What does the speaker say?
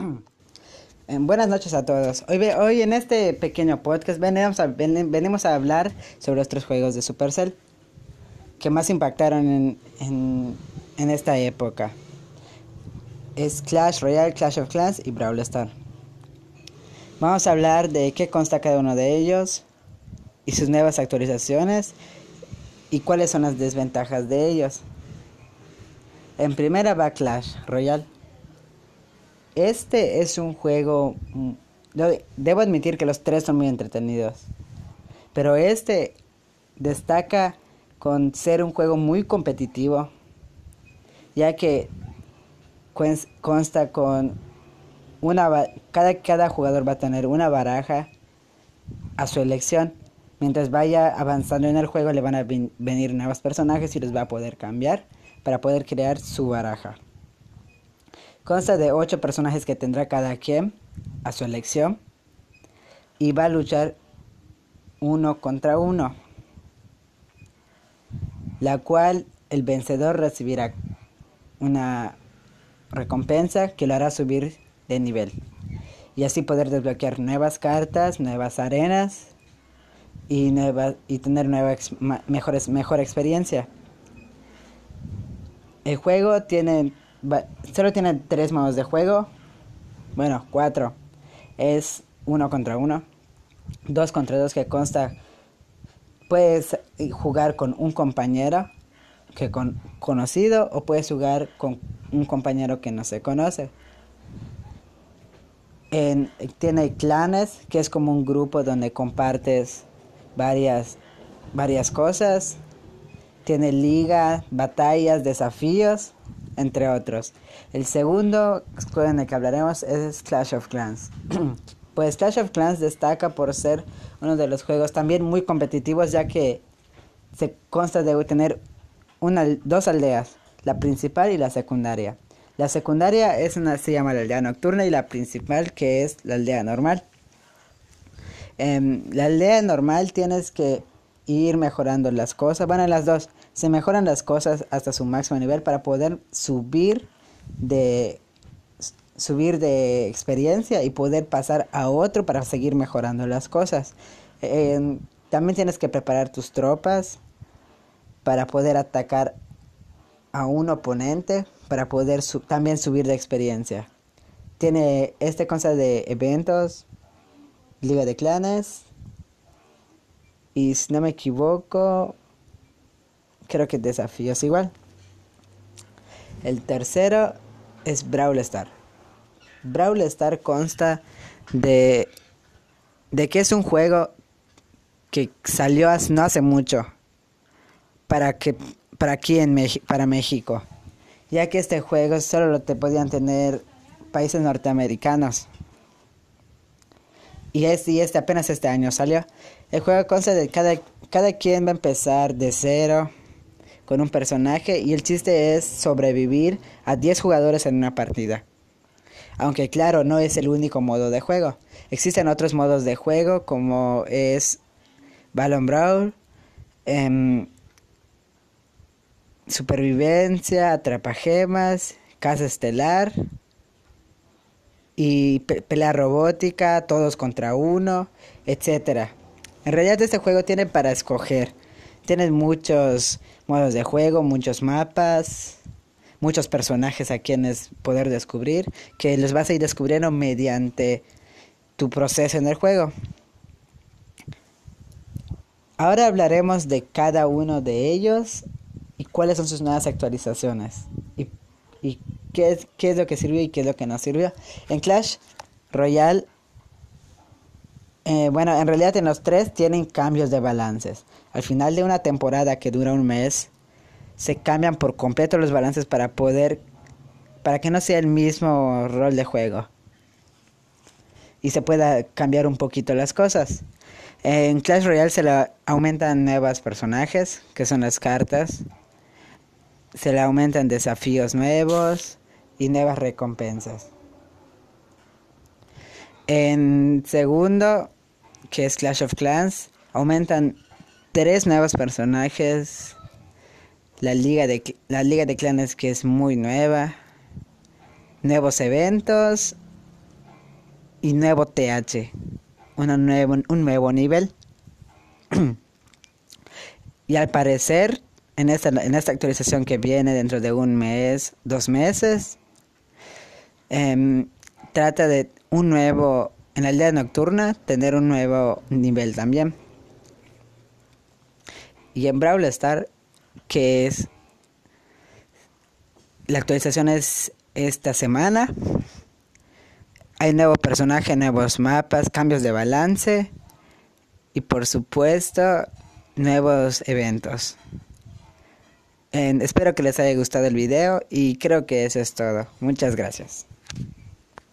Buenas noches a todos. Hoy en este pequeño podcast venimos a hablar sobre nuestros juegos de Supercell que más impactaron en esta época. Es Clash Royale, Clash of Clans y Brawl Stars. Vamos a hablar de qué consta cada uno de ellos y sus nuevas actualizaciones y cuáles son las desventajas de ellos. En primera va Clash Royale. Este es un juego, debo admitir que los tres son muy entretenidos, pero este destaca con ser un juego muy competitivo, ya que consta con cada jugador va a tener una baraja a su elección. Mientras vaya avanzando en el juego le van a venir nuevos personajes y los va a poder cambiar para poder crear su baraja. Consta de 8 personajes que tendrá cada quien a su elección y va a luchar uno contra uno, la cual el vencedor recibirá una recompensa que lo hará subir de nivel y así poder desbloquear nuevas cartas, nuevas arenas y tener mejor experiencia. El juego solo tiene 3 modos de juego. Bueno, 4. Es 1 contra 1, 2 contra 2, que consta. Puedes jugar con un compañero conocido o puedes jugar con un compañero que no se conoce. Tiene clanes, que es como un grupo donde compartes varias cosas. Tiene liga, batallas, desafíos, entre otros. El segundo juego en el que hablaremos es Clash of Clans. Pues Clash of Clans destaca por ser uno de los juegos también muy competitivos, ya que se consta de tener dos aldeas, la principal y la secundaria. La secundaria se llama la aldea nocturna y la principal, que es la aldea normal. La aldea normal tienes que ir mejorando las cosas. Bueno, las dos se mejoran las cosas hasta su máximo nivel para poder subir de experiencia y poder pasar a otro para seguir mejorando las cosas. También tienes que preparar tus tropas para poder atacar a un oponente, para poder también subir de experiencia. Consta de eventos, liga de clanes y, si no me equivoco, creo que desafíos igual. El tercero es Brawl Stars. Brawl Stars consta de que es un juego que salió no hace mucho para México, ya que este juego solo lo podían tener países norteamericanos. Y apenas este año salió. El juego consta de cada quien va a empezar de cero con un personaje y el chiste es sobrevivir a 10 jugadores en una partida. Aunque claro, no es el único modo de juego. Existen otros modos de juego como es Balloon Brawl, Supervivencia, Atrapagemas, Casa Estelar y pelea robótica, todos contra uno, etcétera. En realidad este juego tiene para escoger. Tienes muchos modos de juego, muchos mapas, muchos personajes a quienes poder descubrir, que los vas a ir descubriendo mediante tu proceso en el juego. Ahora hablaremos de cada uno de ellos y cuáles son sus nuevas actualizaciones y qué es lo que sirvió y qué es lo que no sirvió. En Clash Royale, en realidad en los tres tienen cambios de balances. Al final de una temporada que dura un mes, se cambian por completo los balances para que no sea el mismo rol de juego y se pueda cambiar un poquito las cosas. En Clash Royale se le aumentan nuevos personajes, que son las cartas. Se le aumentan desafíos nuevos y nuevas recompensas. En segundo, que es Clash of Clans, aumentan 3 nuevos personajes. La liga de clanes, que es muy nueva. Nuevos eventos y nuevo TH, un nuevo nivel. Y al parecer, en esta actualización que viene dentro de un mes, 2 meses, trata de en la aldea nocturna, tener un nuevo nivel también. Y en Brawl Stars, que es la actualización es esta semana, hay nuevo personaje, nuevos mapas, cambios de balance y por supuesto nuevos eventos. Espero que les haya gustado el video y creo que eso es todo. Muchas gracias.